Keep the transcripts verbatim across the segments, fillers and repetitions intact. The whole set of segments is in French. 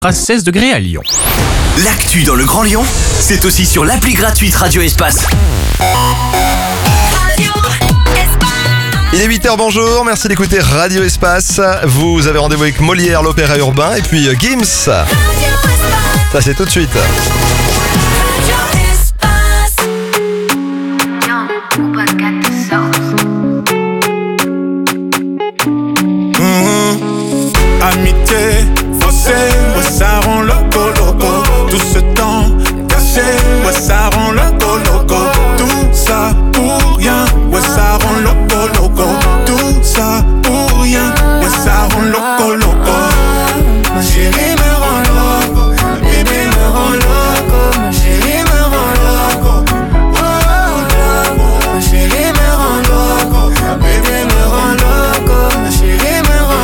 À seize degrés à Lyon. L'actu dans le Grand Lyon, c'est aussi sur l'appli gratuite Radio Espace. Radio Espace. Il est huit heures, bonjour, merci d'écouter Radio Espace. Vous avez rendez-vous avec Molière, l'opéra urbain, et puis Gims. Ça c'est tout de suite. Mmh. Amitié, faussée, ouais, ça rend loco loco. Tout ce temps caché, ouais, ça rend loco loco. Tout ça pour rien, ouais, ça rend loco loco. Tout ça pour rien, ouais, ça rend loco loco. Ma chérie me rend loco, bébé me rend loco. Ma chérie me rend loco, oh loco. Ma chérie me rend loco, bébé me rend loco. Ma chérie me rend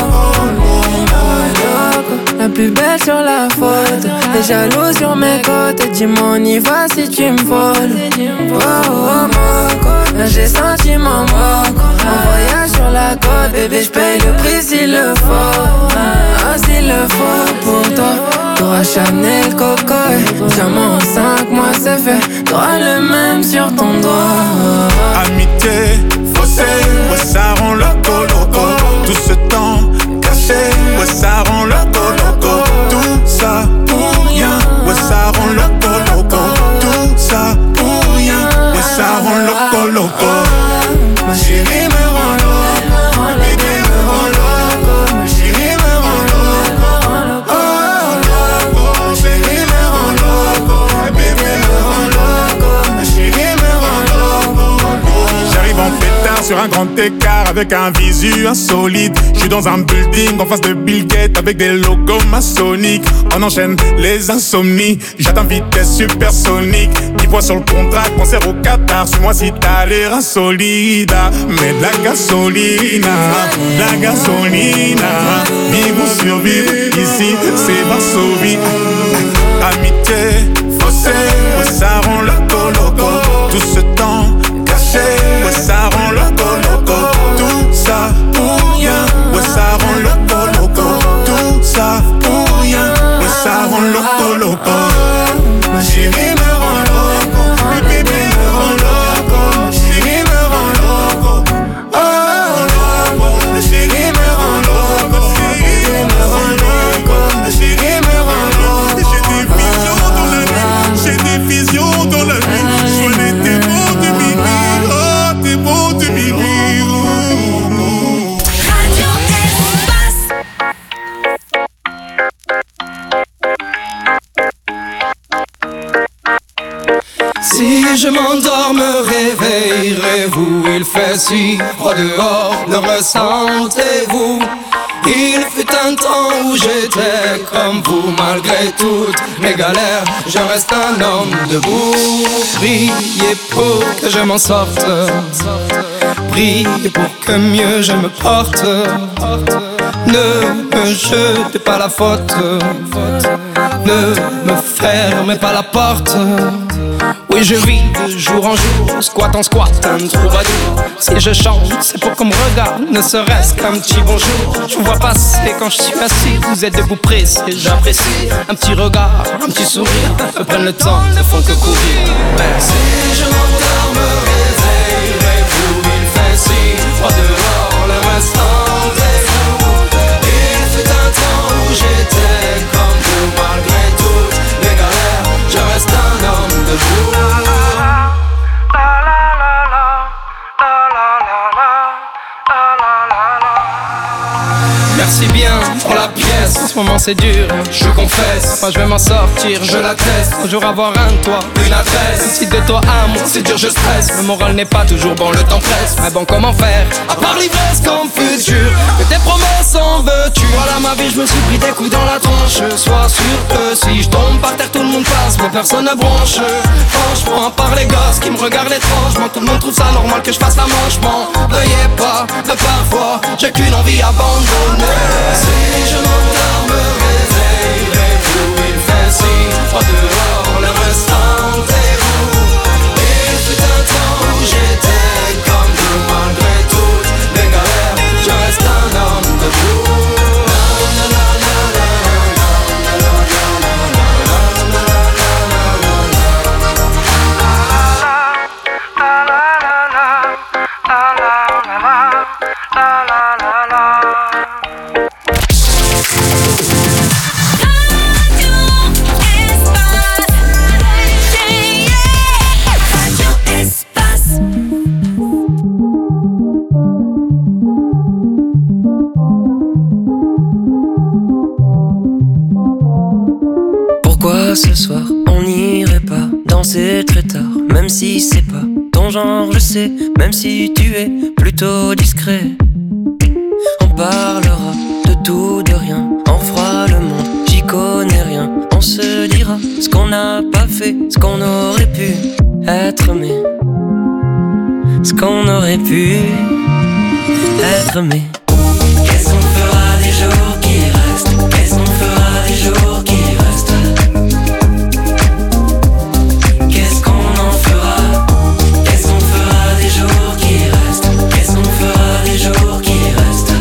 loco. La plus belle sur la photo, t'es jaloux sur mes côtes. Dis-moi on y va si tu me voles. Oh oh oh moco, là j'ai senti mon moco. On voyage sur la côte, bébé j'paye le prix s'il le faut. Ah s'il le faut pour toi. T'auras Chanel, Coco et diamant en cinq mois c'est fait. T'auras le même sur ton doigt. Amitié, faussée, ouais ça rend loco loco. Tout ce temps caché, ouais ça rend loco loco. Tout ça pour rien, ouais ça rend loco loco. Tout ça pour rien, ouais ça rend loco loco. Ma chérie me rend loco, bébé me rend loco. Ma chérie me rend loco, oh loco. Ma chérie me rend loco, bébé me rend loco. Ma chérie me rend loco. J'arrive en pétard sur un grand écart avec un visu insolite. Je suis dans un building en face de Bill Gates avec des logos maçonniques. On enchaîne les insomnies, j'atteins vitesse supersonique. Dis-moi sur le contrat, concert au Qatar. Suis-moi si t'as l'air insolide. Mets de la gasolina, de la gasolina. Vivre ou survivre, ici c'est Varsovie. Amitié, faussée, ouais ça rend loco loco. Tout ce temps caché, ouais ça rend loco loco. Tout ça pour rien, ouais ça rend loco loco. Tout ça pour rien, ouais ça rend loco loco. Ma chérie me rend loco, bébé me rend loco. Ma chérie me rend loco, oh loco. Ma chérie me rend loco, bébé me rend loco. Ma chérie me rend loco. J'ai des visions dans la nuit, j'ai des visions dans la nuit. Je vois les démons de minuit, oh démons de minuit. Radio Espace. Si je m'endors, me réveillerez-vous. Il fait si froid dehors, le ressentez-vous? Il fut un temps où j'étais comme vous. Malgré toutes mes galères, je reste un homme debout. Priez pour que je m'en sorte, priez pour que mieux je me porte. Ne me jetez pas la faute, ne me fermez pas la porte. Oui, je vis de jour en jour, squat en squat, un troubadour. Si je chante, c'est pour qu'on me regarde, ne serait-ce qu'un petit bonjour. Je vous vois passer quand je suis assis, vous êtes debout pressé, j'apprécie. Un petit regard, un petit sourire, me prennent le temps, ne font que courir. Merci. Si je m'endors, me réveillerez-vous. Il fait si froid dehors, le restantez-vous. Il fut un temps où j'étais comme vous. Malgré toutes mes galères, je reste un homme debout. Merci bien pour la pièce, en ce moment c'est dur, je confesse. Moi je vais m'en sortir, je l'atteste. Toujours avoir un toit, une adresse. Si de toi à moi c'est dur, je stresse. Le moral n'est pas toujours bon, le temps presse. Mais bon, comment faire, à part l'ivresse comme futur, que tes promesses en veux-tu? Voilà ma vie, je me suis pris des coups dans la tronche. Sois sûr que si je tombe par terre, tout le monde passe, mais personne ne bronche. Franchement, à part les gosses qui me regardent étrangement, tout le monde trouve ça normal que je fasse la manche. M'en veuillez pas, de parfois j'ai qu'une envie abandonnée. Si je m'endors, me réveillerez-vous. Il fait si froid dehors, le restantez-vous. Il fut un temps où j'étais comme vous. Malgré toutes mes galères, je reste un homme debout. Na, na, na, na, na, na. Pourquoi ce soir on n'irait pas danser très tard? Même si c'est pas ton genre, je sais. Même si tu es plutôt discret. On parlera de tout, de rien. On fera le monde, j'y connais rien. On se dira ce qu'on n'a pas fait, ce qu'on aurait pu être, mais ce qu'on aurait pu être, mais qu'est-ce qu'on fera des jours qui restent? Qu'est-ce qu'on fera des jours qui restent? Qu'est-ce qu'on en fera? Qu'est-ce qu'on fera des jours qui restent? Qu'est-ce qu'on fera des jours qui restent?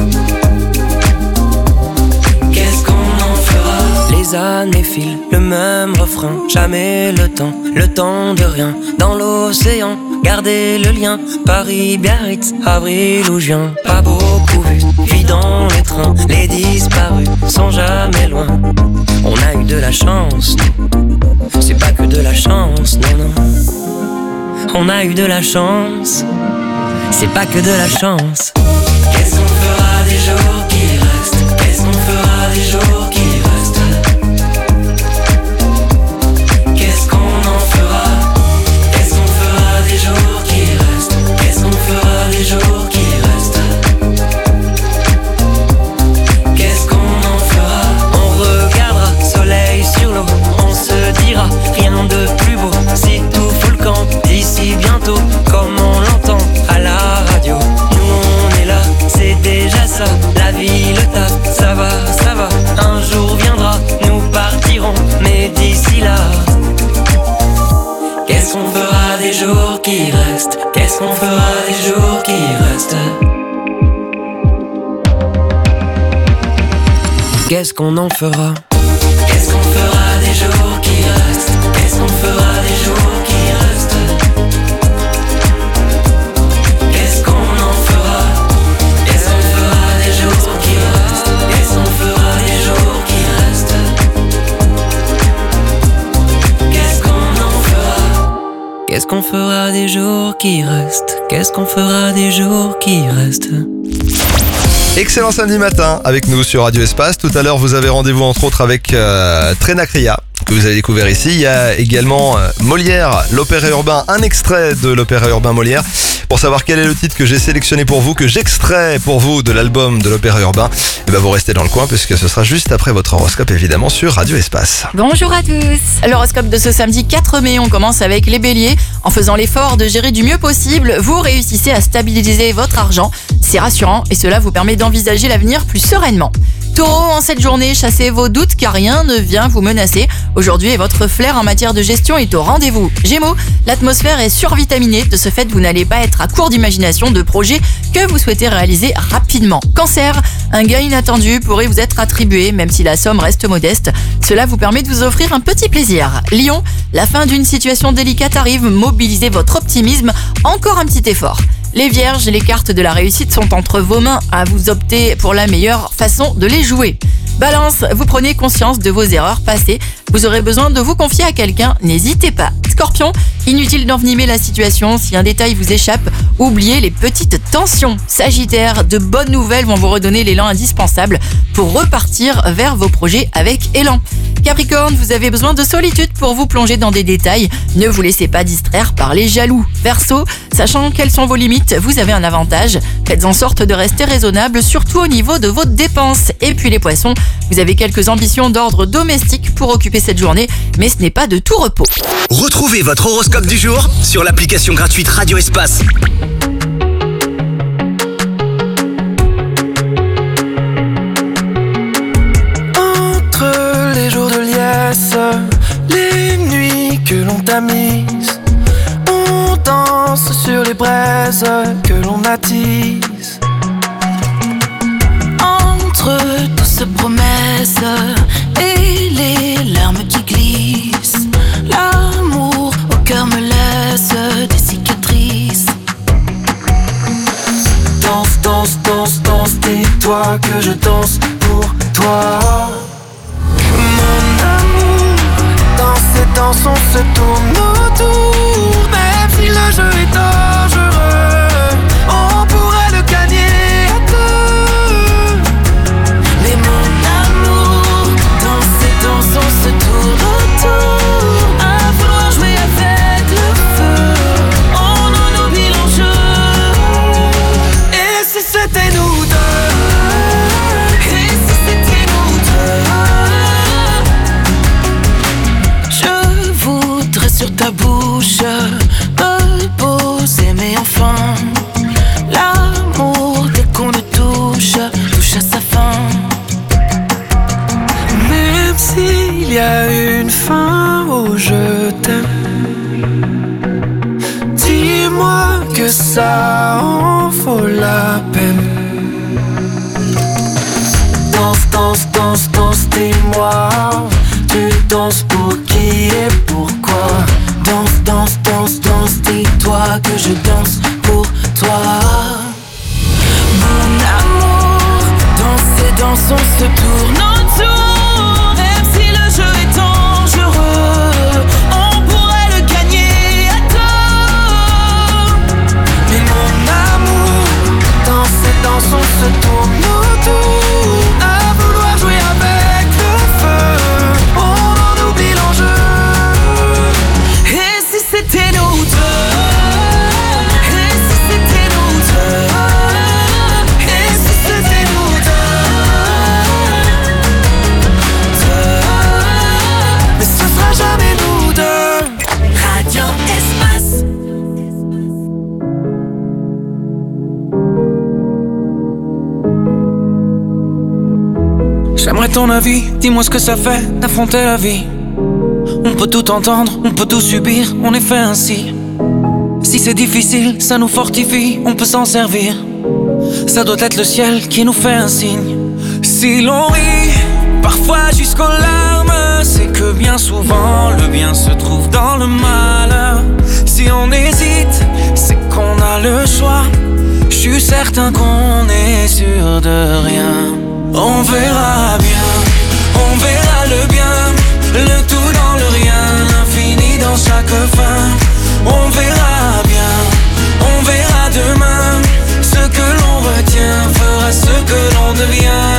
Qu'est-ce qu'on en fera? Les années filent, le même refrain. Jamais le temps, le temps de rien. Dans l'océan, gardez le lien. Paris, Biarritz, avril ou juin. Pas beaucoup vu, puis dans les trains. Les disparus sont jamais loin. On a eu de la chance, c'est pas que de la chance, non, non. On a eu de la chance, c'est pas que de la chance. Qu'est-ce qu'on fera des jours qui restent? Qu'est-ce qu'on fera des jours qui restent? Qu'est-ce qu'on en fera? Qu'est-ce qu'on fera des jours qui restent? Qu'est-ce qu'on fera des jours qui restent? Qu'est-ce qu'on en fera? On regardera soleil sur l'eau. On se dira rien de plus beau. Si tout fout le camp d'ici bientôt, comme on l'entend à la radio. Nous on est là, c'est déjà ça. La vie, le taf, ça va, ça va. Un jour viendra, nous partirons. Mais d'ici là, qu'est-ce qu'on fera des jours qui restent? Qu'est-ce qu'on fera des jours qui restent? Qu'est-ce qu'on en fera? Qu'est-ce qu'on fera des jours qui restent? Qu'est-ce qu'on fera des jours qui restent? Qu'est-ce qu'on en fera? Qu'est-ce qu'on fera des jours qui restent? Qu'est-ce qu'on fera des jours qui restent? Qu'est-ce qu'on en fera? Qu'est-ce qu'on fera des jours qui restent? Qu'est-ce qu'on fera des jours qui restent? Excellent samedi matin avec nous sur Radio Espace. Tout à l'heure, vous avez rendez-vous entre autres avec euh, Trénacria, que vous avez découvert ici. Il y a également euh, Molière, l'opéra urbain, un extrait de l'opéra urbain Molière. Pour savoir quel est le titre que j'ai sélectionné pour vous, que j'extrais pour vous de l'album de l'opéra urbain, et ben vous restez dans le coin puisque ce sera juste après votre horoscope évidemment sur Radio Espace. Bonjour à tous. L'horoscope de ce samedi quatre mai, on commence avec les béliers. En faisant l'effort de gérer du mieux possible, vous réussissez à stabiliser votre argent. C'est rassurant et cela vous permet d'envisager l'avenir plus sereinement. Taureau, en cette journée, chassez vos doutes car rien ne vient vous menacer. Aujourd'hui, votre flair en matière de gestion est au rendez-vous. Gémeaux, l'atmosphère est survitaminée. De ce fait, vous n'allez pas être à court d'imagination de projets que vous souhaitez réaliser rapidement. Cancer, un gain inattendu pourrait vous être attribué, même si la somme reste modeste. Cela vous permet de vous offrir un petit plaisir. Lion, la fin d'une situation délicate arrive. Mobilisez votre optimisme. Encore un petit effort. Les vierges, les cartes de la réussite sont entre vos mains. À vous opter pour la meilleure façon de les jouer. Balance, vous prenez conscience de vos erreurs passées. Vous aurez besoin de vous confier à quelqu'un, n'hésitez pas. Scorpion, inutile d'envenimer la situation. Si un détail vous échappe, oubliez les petites tensions. Sagittaire, de bonnes nouvelles vont vous redonner l'élan indispensable pour repartir vers vos projets avec élan. Capricorne, vous avez besoin de solitude pour vous plonger dans des détails. Ne vous laissez pas distraire par les jaloux. Verseau, sachant quelles sont vos limites, vous avez un avantage. Faites en sorte de rester raisonnable, surtout au niveau de vos dépenses. Et puis les poissons, vous avez quelques ambitions d'ordre domestique pour occuper cette journée, mais ce n'est pas de tout repos. Retrouvez votre horoscope du jour sur l'application gratuite Radio Espace. Entre les jours de liesse, les nuits que l'on tamise, on danse sur les braises que l'on attise. Entre douces promesses et les larmes qui glissent, l'amour au cœur me laisse des cicatrices. Danse, danse, danse, danse, dis-toi que je danse pour toi. Mon amour, dans ces danses on se tourne autour. Même si le jeu est dangereux, on pourrait le gagner à deux. Mais mon amour, il y a une fin où je t'aime. Dis-moi que ça en vaut la peine. Danse, danse, danse, danse, dis-moi. Tu danses pour qui et pourquoi? Danse, danse, danse, danse, dis-toi que je danse pour toi. Mon amour, danse et danse, on se tourne autour. Même si le jeu est dangereux, on pourrait le gagner à tort. Mais mon amour, danse et danse, on se tourne autour. À vouloir jouer avec le feu, on en oublie l'enjeu. Et si c'était nous deux? Et si c'était nous deux? Et si c'était nous deux? Deux. Mais ce sera jamais nous deux. Radio Espace. J'aimerais ton avis, dis-moi ce que ça fait d'affronter la vie. On peut tout entendre, on peut tout subir, on est fait ainsi. Si c'est difficile, ça nous fortifie, on peut s'en servir. Ça doit être le ciel qui nous fait un signe. Si l'on rit, parfois jusqu'aux larmes, c'est que bien souvent le bien se trouve dans le mal. Si on hésite, c'est qu'on a le choix. Je suis certain qu'on est sûr de rien. On verra bien, on verra le bien, le tout dans le rien, l'infini dans chaque fin. On verra bien, on verra demain. Ce que l'on retient fera ce que l'on devient.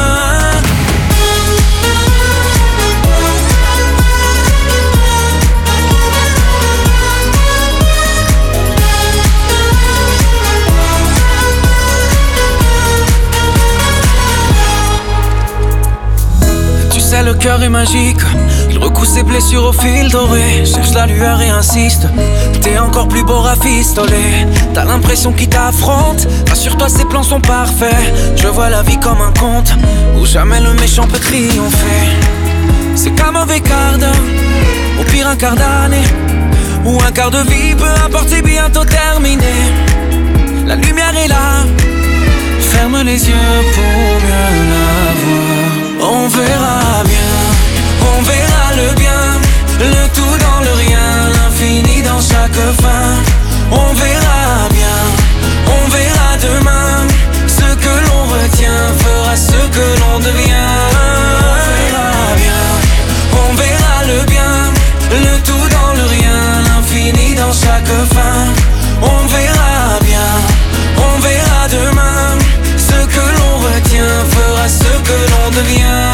Le cœur est magique, il recoue ses blessures au fil doré. Cherche la lueur et insiste, t'es encore plus beau rafistolé. T'as l'impression qu'il t'affronte, rassure-toi ses plans sont parfaits. Je vois la vie comme un conte, où jamais le méchant peut triompher. C'est comme un quart d'heure, au pire un quart d'année, ou un quart de vie, peu importe c'est bientôt terminé. La lumière est là, ferme les yeux pour mieux la voir. On verra bien, on verra le bien, le tout dans le rien, l'infini dans chaque fin. On verra bien, on verra demain. Ce que l'on retient fera ce que l'on devient. On verra bien, on verra le bien, le tout dans le rien, l'infini dans chaque fin. On verra bien, on verra demain. Ce que l'on retient fera ce que l'on devient.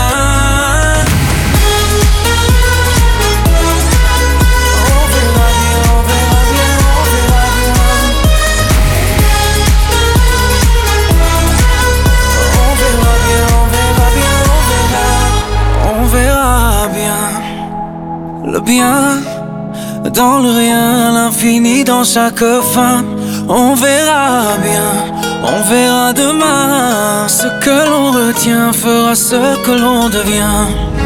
Le bien dans le rien, l'infini dans chaque fin. On verra bien, on verra demain. Ce que l'on retient fera ce que l'on devient.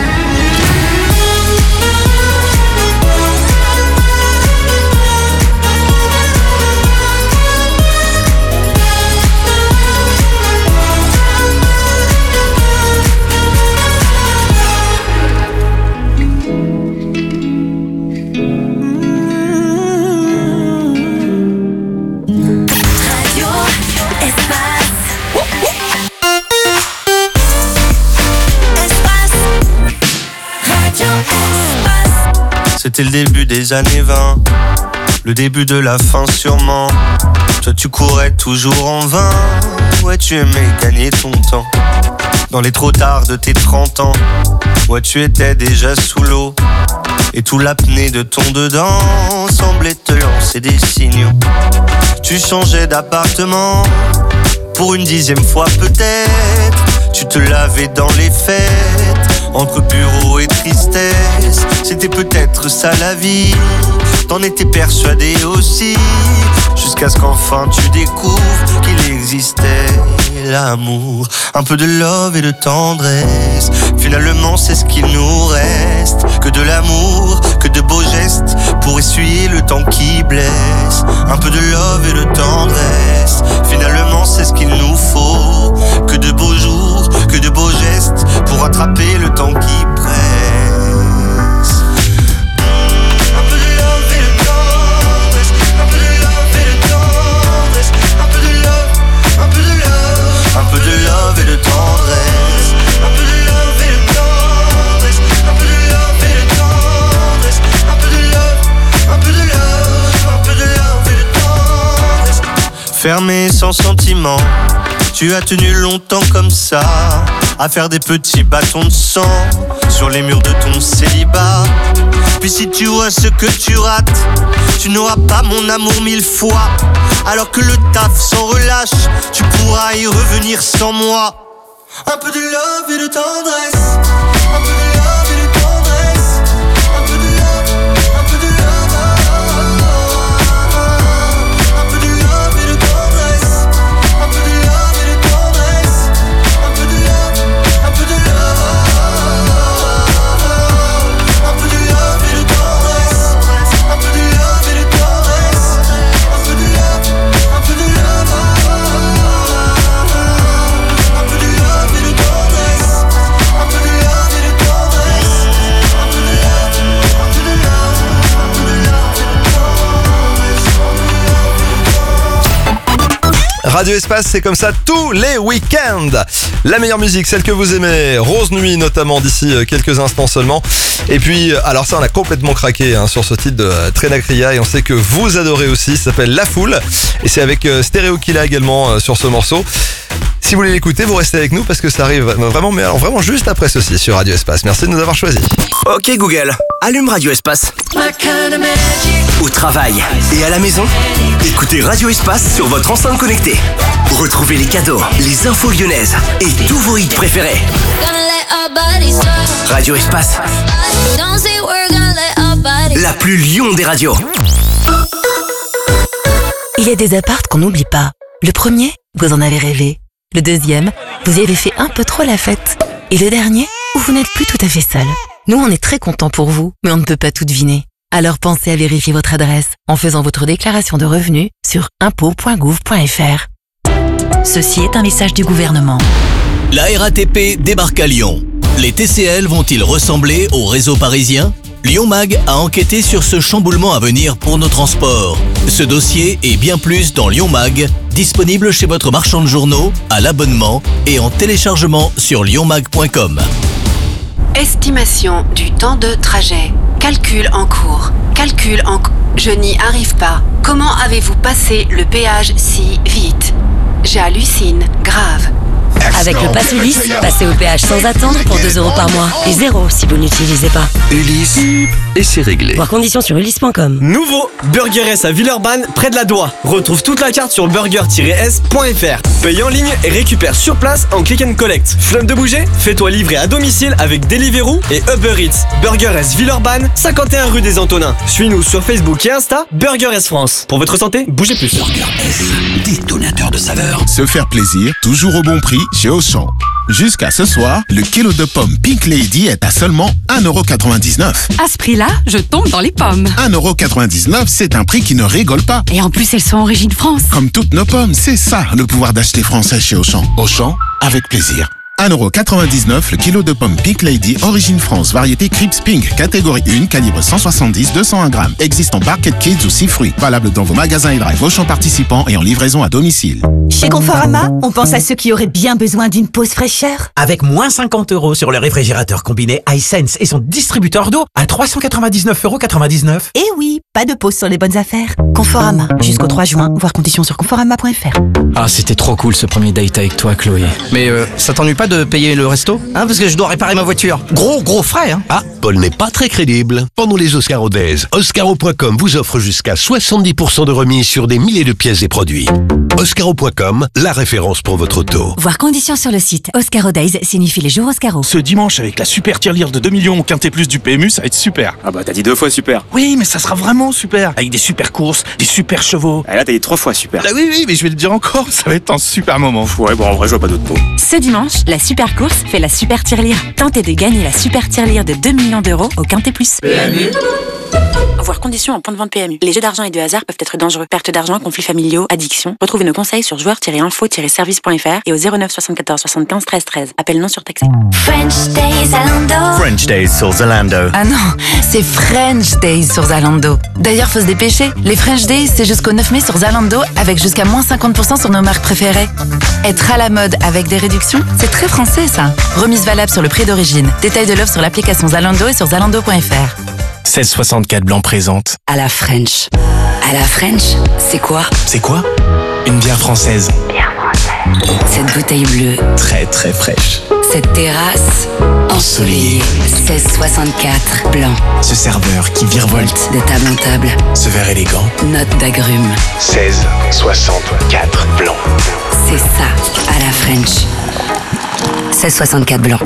C'était le début des années vingt, le début de la fin sûrement. Toi tu courais toujours en vain, ouais tu aimais gagner ton temps. Dans les trop tard de tes trente ans, ouais tu étais déjà sous l'eau. Et tout l'apnée de ton dedans semblait te lancer des signaux. Tu changeais d'appartement, pour une dixième fois peut-être. Tu te lavais dans les fêtes, entre bureau et tristesse. C'était peut-être ça la vie, t'en étais persuadé aussi. Jusqu'à ce qu'enfin tu découvres qu'il existait l'amour. Un peu de love et de tendresse, finalement c'est ce qu'il nous reste. reste que de l'amour, que de beaux gestes pour essuyer le temps qui blesse. Un peu de love et de tendresse, finalement c'est ce qu'il nous faut. Que de beaux jours, que de beaux gestes pour rattraper le temps qui presse. Un peu de love et de tendresse, un peu de love et de tendresse, un peu de love, un peu de love, un peu de love et de tendresse, un peu de love et de tendresse, un peu de love et de tendresse, un peu de love, un peu de love, un peu de love et de tendresse. Fermé sans sentiment, tu as tenu longtemps comme ça, à faire des petits bâtons de sang sur les murs de ton célibat. Puis si tu vois ce que tu rates, tu n'auras pas mon amour mille fois. Alors que le taf s'en relâche, tu pourras y revenir sans moi. Un peu de love et de tendresse, un peu de love et de tendresse, un peu de love, un peu de love, un peu de love et de tendresse, un peu de love et de tendresse, un peu de love, un peu de love, un peu de love et de tendresse, un peu de love et de tendresse, un peu de love, un peu de love, un peu de love et de tendresse, un peu de love et de tendresse, un peu de love, un peu de love, un peu de love et de tendresse. Radio Espace, c'est comme ça tous les week-ends. La meilleure musique, celle que vous aimez, Rose Nuit notamment, d'ici quelques instants seulement. Et puis, alors ça, on a complètement craqué hein, sur ce titre de euh, Trenacria et on sait que vous adorez aussi. Ça s'appelle La Foule et c'est avec euh, Stereo Killa également euh, sur ce morceau. Si vous voulez l'écouter, vous restez avec nous parce que ça arrive vraiment, mais alors vraiment juste après ceci sur Radio Espace. Merci de nous avoir choisis. Ok Google, allume Radio Espace. My kind of magic. Au travail et à la maison, écoutez Radio Espace sur votre enceinte connectée. Retrouvez les cadeaux, les infos lyonnaises et tous vos hits préférés. Gonna let our bodies talk. Radio Espace, Don't say we're gonna let our bodies. la plus Lyon des radios. Il y a des apparts qu'on n'oublie pas. Le premier, vous en avez rêvé. Le deuxième, vous y avez fait un peu trop la fête. Et le dernier, où vous n'êtes plus tout à fait seul. Nous, on est très contents pour vous, mais on ne peut pas tout deviner. Alors pensez à vérifier votre adresse en faisant votre déclaration de revenus sur impôts point gouv point f r. Ceci est un message du gouvernement. La R A T P débarque à Lyon. Les T C L vont-ils ressembler au réseau parisien ? Lyon Mag a enquêté sur ce chamboulement à venir pour nos transports. Ce dossier et bien plus dans Lyon Mag, disponible chez votre marchand de journaux, à l'abonnement et en téléchargement sur lyon mag point com. Estimation du temps de trajet. Calcul en cours. Calcul en cours. Je n'y arrive pas. Comment avez-vous passé le péage si vite ? J'hallucine. Grave. Avec le Pass Ulysse, passez au péage sans attendre pour deux euros par mois. Et zéro si vous n'utilisez pas. Ulysse, et c'est réglé. Voir conditions sur ulysse point com. Nouveau Burger S à Villeurbanne, près de la Doua. Retrouve toute la carte sur burger tiret s point f r. Paye en ligne et récupère sur place en click and collect. Flemme de bouger ? Fais-toi livrer à domicile avec Deliveroo et Uber Eats. Burger S Villeurbanne, cinquante et un rue des Antonins. Suis-nous sur Facebook et Insta, Burger S France. Pour votre santé, bougez plus. Burger S, détonateur de saveurs. Se faire plaisir, toujours au bon prix chez Auchan. Jusqu'à ce soir, le kilo de pommes Pink Lady est à seulement un euro quatre-vingt-dix-neuf. À ce prix-là, je tombe dans les pommes. un euro quatre-vingt-dix-neuf, c'est un prix qui ne rigole pas. Et en plus, elles sont origine France. Comme toutes nos pommes, c'est ça le pouvoir d'acheter français chez Auchan. Auchan, avec plaisir. un euro quatre-vingt-dix-neuf le kilo de pommes Pink Lady, origine France, variété Crips Pink, catégorie un, calibre cent soixante-dix à deux cent un grammes. Existe en Barquette Kids ou six fruits. Valable dans vos magasins et drive Auchan participants et en livraison à domicile. Chez Conforama, on pense à ceux qui auraient bien besoin d'une pause fraîcheur. Avec moins cinquante euros sur le réfrigérateur combiné iSense et son distributeur d'eau à trois cent quatre-vingt-dix-neuf euros quatre-vingt-dix-neuf. Eh oui, pas de pause sur les bonnes affaires. Conforama, jusqu'au trois juin, voir conditions sur conforama point f r. Ah, c'était trop cool ce premier date avec toi, Chloé. Mais euh, ça t'ennuie pas de payer le resto ? Hein, parce que je dois réparer ma voiture. Gros, gros frais, hein. Ah, Paul n'est pas très crédible. Pendant les Oscaro Days, Oscaro point com vous offre jusqu'à soixante-dix pour cent de remise sur des milliers de pièces et produits. Oscaro point com, la référence pour votre auto. Voir conditions sur le site. Oscaro Days signifie les jours Oscaro. Ce dimanche, avec la super tirelire de deux millions au Quintet Plus du P M U, ça va être super. Ah bah t'as dit deux fois super. Oui, mais ça sera vraiment vraiment super. Avec des super courses, des super chevaux. Ah, là, t'as dit trois fois super. Bah oui, oui, mais je vais le dire encore, ça va être un super moment. Ouais, bon, en vrai, je vois pas d'autres mots. Ce dimanche, la super course fait la super tirelire. Tentez de gagner la super tirelire de deux millions d'euros au Quintet Plus. P M U. Voir conditions en point de vente P M U. Les jeux d'argent et de hasard peuvent être dangereux. Perte d'argent, conflits familiaux, addiction. Retrouvez nos conseils sur joueurs tiret info tiret service point f r et au zéro neuf soixante-quatorze soixante-quinze treize treize. Appel non surtaxé. French Days Zalando. French Days sur Zalando. Ah non, c'est French Days sur Zalando. D'ailleurs, faut se dépêcher. Les French Days, c'est jusqu'au neuf mai sur Zalando avec jusqu'à moins cinquante pour cent sur nos marques préférées. Être à la mode avec des réductions, c'est très français ça. Remise valable sur le prix d'origine. Détail de l'offre sur l'application Zalando et sur zalando point f r. seize soixante-quatre Blanc présente. À la French. À la French, c'est quoi? C'est quoi? Une bière française. Bière française. Cette bouteille bleue. Très très fraîche. Cette terrasse ensoleillée. seize soixante-quatre Blanc. Ce serveur qui virevolte. De table en table. Ce verre élégant. Note d'agrumes. seize soixante-quatre Blanc. C'est ça, à la French. seize soixante-quatre Blanc.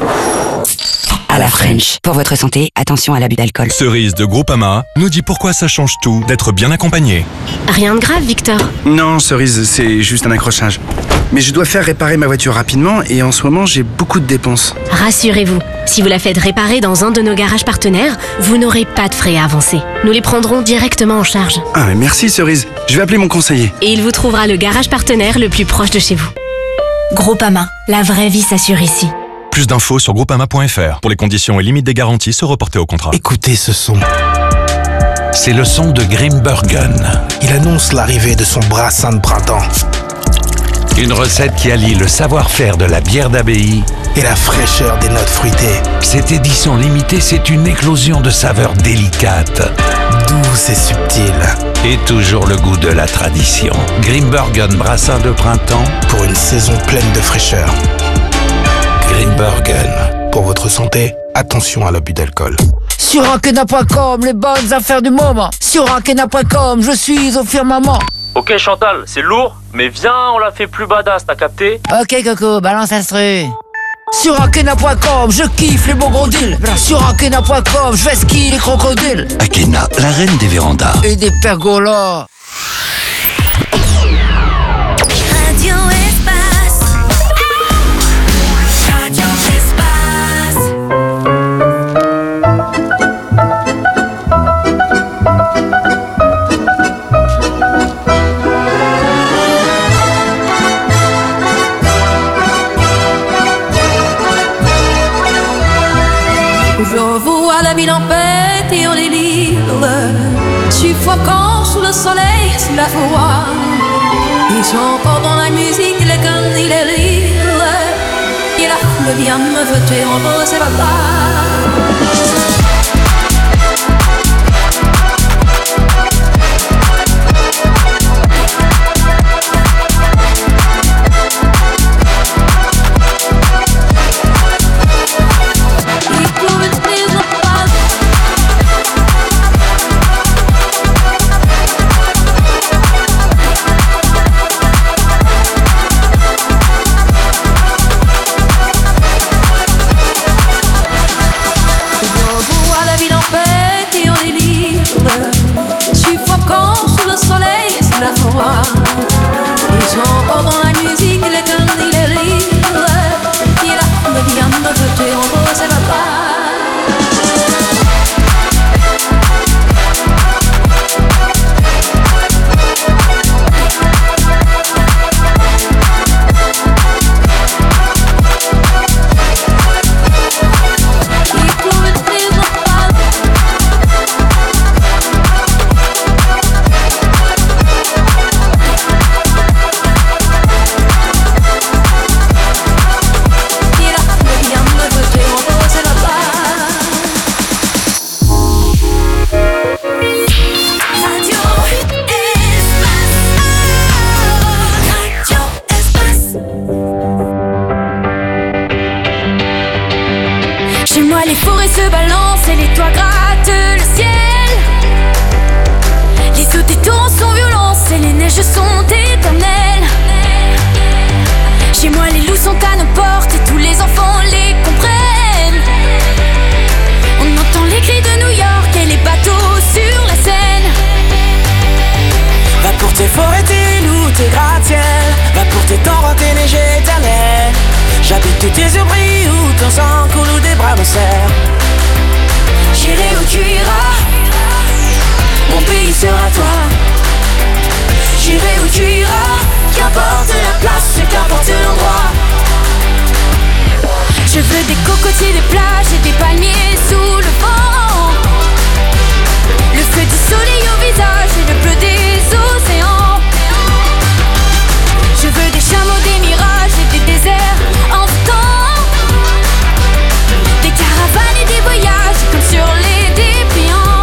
À la French. Pour votre santé, attention à l'abus d'alcool. Cerise de Groupama nous dit pourquoi ça change tout d'être bien accompagné. Rien de grave, Victor. Non, Cerise, c'est juste un accrochage. Mais je dois faire réparer ma voiture rapidement et en ce moment, j'ai beaucoup de dépenses. Rassurez-vous, si vous la faites réparer dans un de nos garages partenaires, vous n'aurez pas de frais à avancer. Nous les prendrons directement en charge. Ah, mais merci, Cerise. Je vais appeler mon conseiller. Et il vous trouvera le garage partenaire le plus proche de chez vous. Groupama, la vraie vie s'assure ici. Plus d'infos sur groupama point f r. Pour les conditions et limites des garanties, se reporter au contrat. Écoutez ce son. C'est le son de Grimbergen. Il annonce l'arrivée de son brassin de printemps. Une recette qui allie le savoir-faire de la bière d'abbaye et la fraîcheur des notes fruitées. Cette édition limitée, c'est une éclosion de saveurs délicates, douces et subtiles. Et toujours le goût de la tradition. Grimbergen brassin de printemps pour une saison pleine de fraîcheur. Grimbergen. Pour votre santé, attention à l'abus d'alcool. Sur Ankena point com, les bonnes affaires du moment. Sur Ankena point com, je suis au firmament. Ok Chantal, c'est lourd, mais viens, on la fait plus badass, t'as capté? Ok Coco, balance l'instru. Sur Ankena point com, je kiffe les beaux gros deals. Sur Ankena point com, je vais skier les crocodiles. Ankena, la reine des vérandas. Et des pergolas. Radio Espace. Radio Espace. Je vois la ville en fête et en délire, suffocant sous le soleil, sous la foi. Ils sont pas dans la musique, les guns et les rires. Et la foule vient me jeter en beau, c'est pas on entend les cris de New York et les bateaux sur la Seine. cocotiers de plage et des palmiers sous le vent. Le feu du soleil au visage et le bleu des océans. Je veux des chameaux, des mirages et des déserts en temps. Des caravanes et des voyages comme sur les dépliants.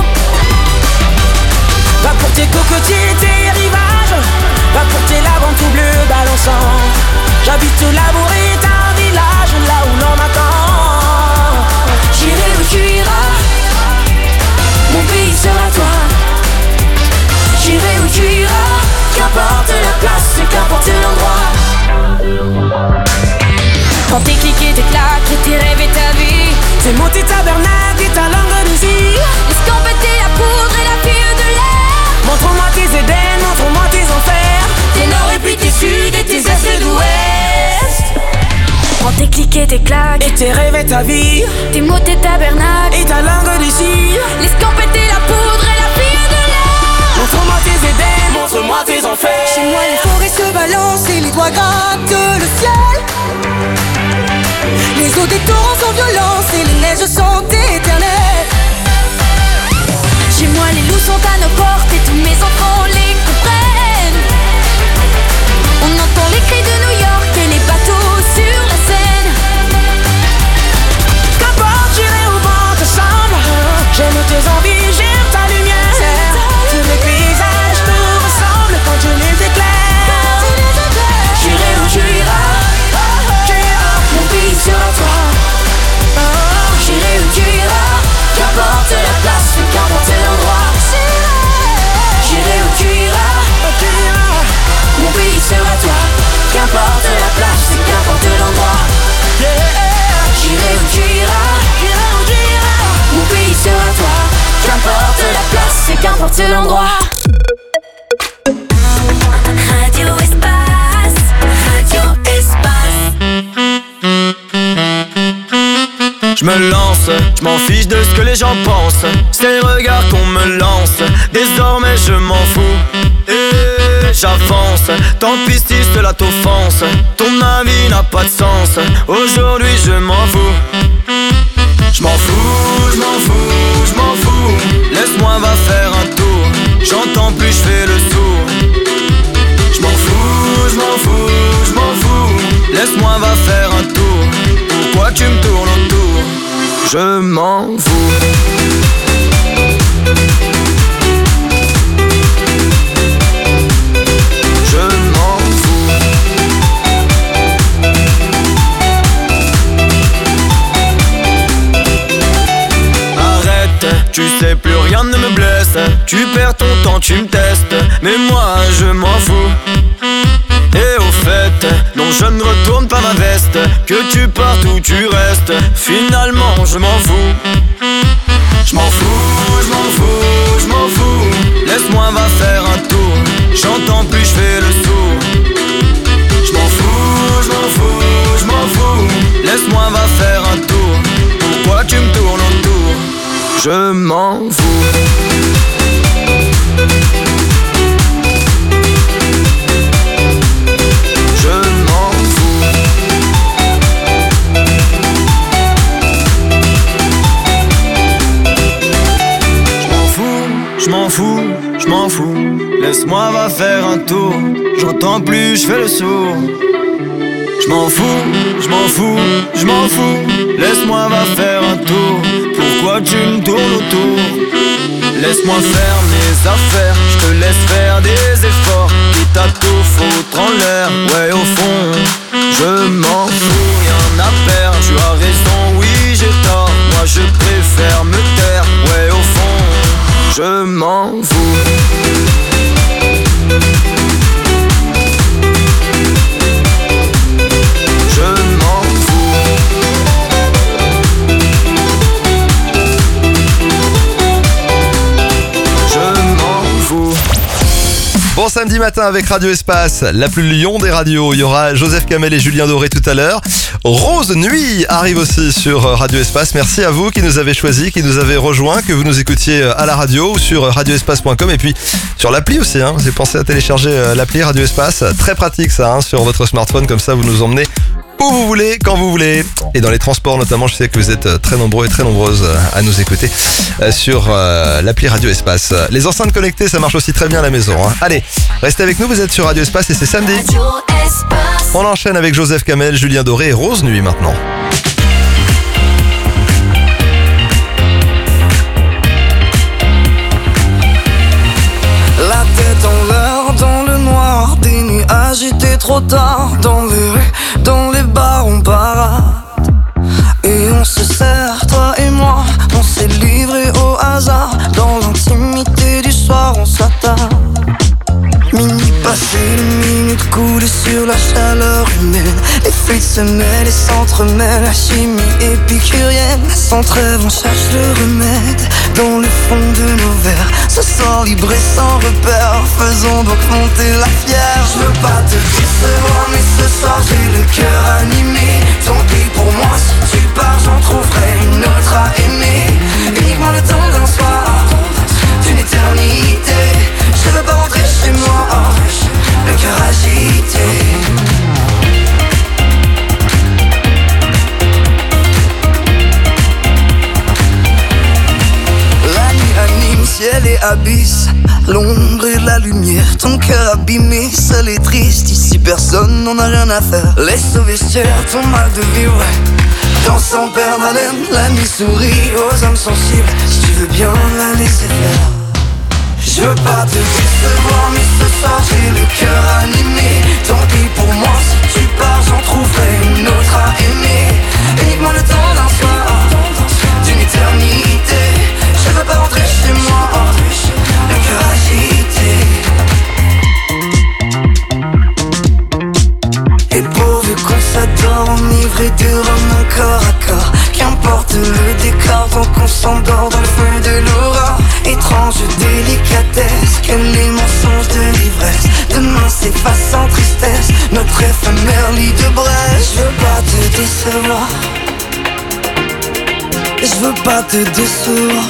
Va pour tes cocotiers et tes rivages, va pour tes laves tout bleu balançant. J'habite l'amour est un village là où l'on m'attend. J'irai où tu iras, mon pays sera toi. J'irai où tu iras, qu'importe la place, qu'importe l'endroit. Quand tes clics et tes claques et tes rêves et ta vie, tes mots, tes tabernacles et ta langue d'usine, l'escampette, la poudre et la pire de l'air. Montre-moi tes Éden, montre-moi tes enfers, tes nord et puis tes sud et tes est et d'ouest. Prends tes clics et tes claques et tes rêves et ta vie, tes mots, tes tabernacles et ta langue d'ici, l'escampette, la poudre et la pire de l'air. Montre-moi tes Éden, montre-moi tes enfers. Chez moi les forêts se balancent et les doigts grattent le ciel. Les eaux des torrents sont violentes et les neiges sont éternelles. Chez moi les loups sont à nos portes et tous mes enfants les comprennent. On entend les cris de New York et les bateaux sur la Seine. Qu'importe, j'irai au vent ensemble. J'aime tes envies, j'aime ta lumière. Tous les paysages me ressemblent quand je les éclaire. J'irai où tu iras, mon pays sera toi. J'irai où tu iras, qu'importe la place, qu'importe l'endroit. J'irai où tu iras, mon pays sera toi. Qu'importe la place, qu'importe l'endroit. J'irai où tu iras, mon pays sera toi. Qu'importe la place, qu'importe l'endroit. Radio Espace, Radio Espace. Je me lance, je m'en fiche de ce que les gens pensent. C'est le regard qu'on me lance, désormais je m'en fous. Et j'avance, tant pis si cela t'offense. Ton avis n'a pas de sens, aujourd'hui je m'en fous. Je m'en fous, je m'en fous, je m'en fous. Laisse-moi va faire un tour, j'entends plus, je fais le sourd. Je m'en fous, je m'en fous, je m'en fous. Laisse-moi va faire un tour, pourquoi tu me tournes autour? Je m'en fous. Je m'en fous. Arrête, tu sais plus rien ne me blesse. Tu perds ton temps, tu me testes, mais moi je m'en fous. Et au fait, non je ne retourne pas ma veste. Que tu partes ou tu restes, finalement je m'en fous. Je m'en fous, je m'en fous, je m'en fous. Laisse-moi va faire un tour, j'entends plus, je fais le sourd. Je m'en fous, je m'en fous, je m'en fous. Laisse-moi va faire un tour, pourquoi tu me tournes autour? Je m'en fous. Je m'en fous, je m'en fous, laisse-moi va faire un tour. J'entends plus, je fais le sourd. Je m'en fous, je m'en fous, je m'en fous, laisse-moi va faire un tour. Pourquoi tu me tournes autour? Laisse-moi faire mes affaires, je te laisse faire des efforts. Quitte à tout foutre en l'air, ouais au fond je m'en fous, rien à perdre. Tu as raison, oui j'ai tort, moi je préfère me taire, ouais au fond je m'en fous. Je m'en fous. Je m'en fous. Bon samedi matin avec Radio Espace, la plus Lyon des radios. Il y aura Joseph Kamel et Julien Doré tout à l'heure. Rose Nuit arrive aussi sur Radio Espace. Merci à vous qui nous avez choisis, qui nous avez rejoints, que vous nous écoutiez à la radio ou sur radio espace point com et puis sur l'appli aussi. Hein. Vous avez pensé à télécharger l'appli Radio Espace. Très pratique ça hein, sur votre smartphone, comme ça vous nous emmenez où vous voulez, quand vous voulez. Et dans les transports notamment, je sais que vous êtes très nombreux et très nombreuses à nous écouter sur l'appli Radio Espace. Les enceintes connectées, ça marche aussi très bien à la maison. Hein. Allez, restez avec nous, vous êtes sur Radio Espace et c'est samedi. On enchaîne avec Joseph Kamel, Julien Doré et Rose Nuit maintenant. La tête en l'air, dans le noir, des nuits agitées trop tard. Dans les rues, dans les bars, on parade. Et on se sert, toi et moi, on s'est livré au hasard. Dans l'intimité du soir, on s'attarde. Minuit passé, les minutes coulées sur la chaleur humaine. Les fluides se mêlent et s'entremêlent. La chimie épicurienne. Sans trêve, on cherche le remède dans le fond de nos verres. Ce soir libre et sans repère, faisons donc monter la fière. Je veux pas te décevoir, mais ce soir j'ai le cœur animé. Tant pis pour moi, si tu pars, j'en trouverai une autre à aimer. Uniquement le temps d'un soir, d'une éternité. Je veux pas rentrer chez moi, le cœur agité. La nuit anime, ciel et abysse, l'ombre et la lumière, ton cœur abîmé, seul et triste. Ici personne n'en a rien à faire. Laisse au vestiaire ton mal de vivre. Dans sans perdre haleine, la nuit sourit aux âmes sensibles. Si tu veux bien la laisser faire. Je veux pas te décevoir, mais ce soir j'ai le cœur animé. Tant pis pour moi, si tu pars, j'en trouverai une autre à aimer. Uniquement le temps d'un soir, d'une éternité. Je veux pas rentrer chez moi, le cœur agité. Et pourvu qu'on s'adore, enivré de rhum, un corps à corps. Qu'importe le décor, tant qu'on s'endort dans le feu de l'aurore. Étrange délicatesse, quel est mensonge de l'ivresse. Demain s'efface en tristesse, notre éphémère lit de brèche. Je veux pas te décevoir, je veux pas te décevoir.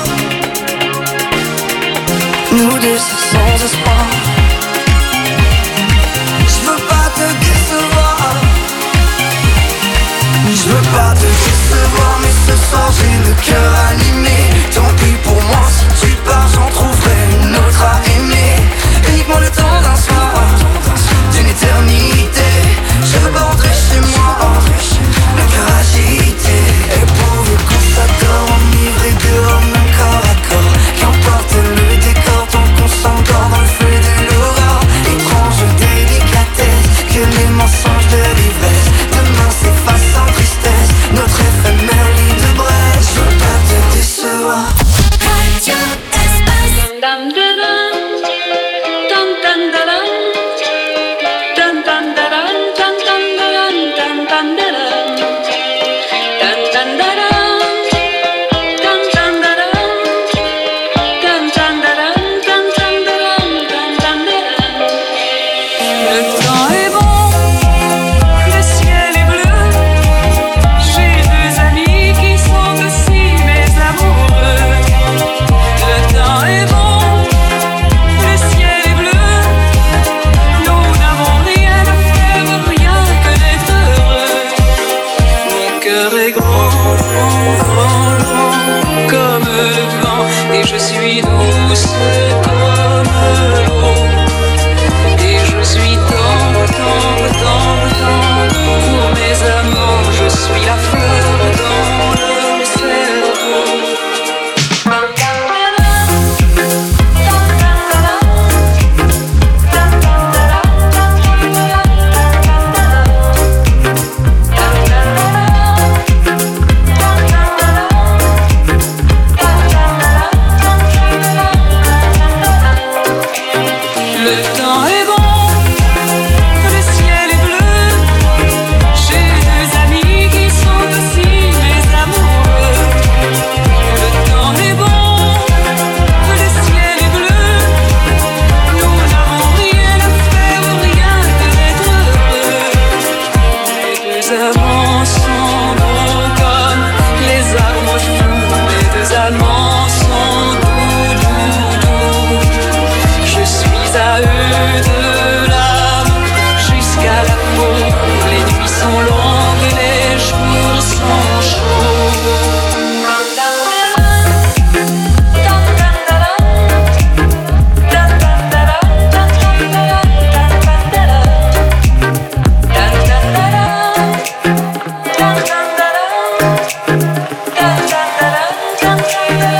Nous deux c'est sans espoir. Je veux pas te décevoir, je veux pas te décevoir, mais ce soir j'ai le cœur animé. Tant pis pour moi, si tu pars, j'en trouverai une autre à aimer. Uniquement le temps d'un soir, d'une éternité. Je veux pas rentrer chez moi, le cœur agité. Et pourvu qu'on s'adore, enivré de rhum, un corps à corps. Qu'importe le décor, tant qu'on s'endort dans le feu de l'aurore. Étrange délicatesse, que les mensonges de l'ivresse. Demain s'efface en tristesse, notre éphémère lit de brèche. Je veux pas te décevoir.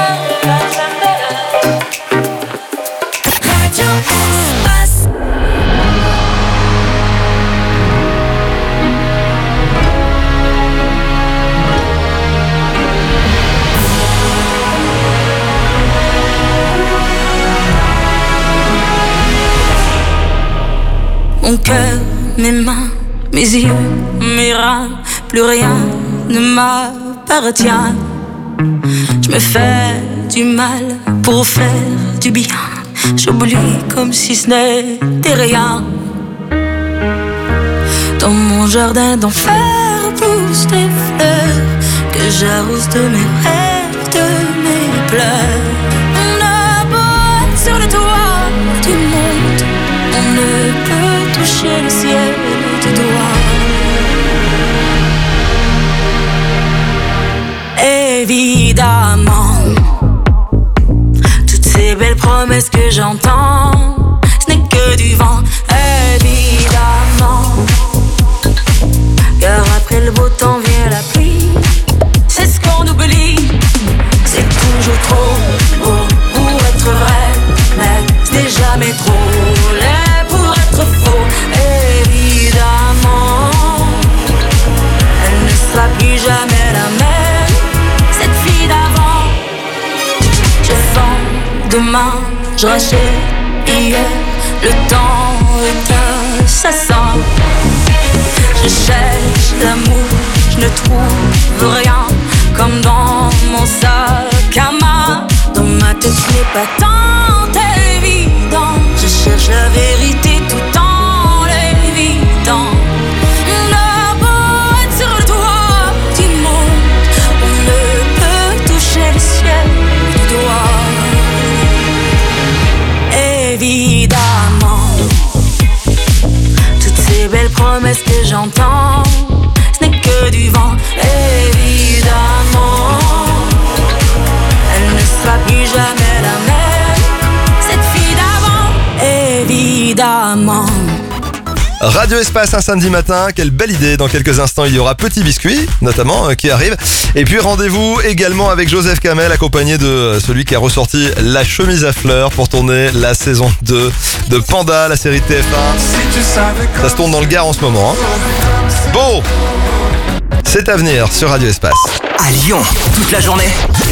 Mon cœur, mes mains, mes yeux, mes reins, plus rien ne m'appartient. Je me fais du mal pour faire du bien. J'oublie comme si ce n'était rien. Dans mon jardin d'enfer poussent des fleurs que j'arrose de mes rêves, de mes pleurs. On a beau être sur le toit du monde, on ne peut toucher le ciel du doigt. Évidemment, toutes ces belles promesses que j'entends, ce n'est que du vent. Évidemment, car après le beau temps vient la pluie. C'est ce qu'on oublie. C'est toujours trop beau pour être vrai, mais ce n'est jamais trop laid pour être faux. Évidemment, elle ne sera plus jamais la même, cette fille d'avant. Je sens demain, je rachète hier. Le temps est assassin. Je cherche l'amour, je ne trouve rien, comme dans mon sac à main. Dans ma tête ce n'est pas tant évident. Je cherche la vérité tout en l'évitant. On a beau être sur le toit du monde, on ne peut toucher le ciel du doigt. Évidemment, toutes ces belles promesses que j'entends, ce n'est que du vent. Évidemment, elle ne sera plus jamais la même, cette fille d'avant. Évidemment. Radio Espace un samedi matin, quelle belle idée. Dans quelques instants, il y aura Petit Biscuit, notamment, euh, qui arrive. Et puis rendez-vous également avec Joseph Kamel, accompagné de euh, celui qui a ressorti La chemise à fleurs pour tourner la saison deux de Panda, la série T F un. Ça se tourne dans le Gard en ce moment. Hein. Bon, c'est à venir sur Radio Espace. À Lyon, toute la journée.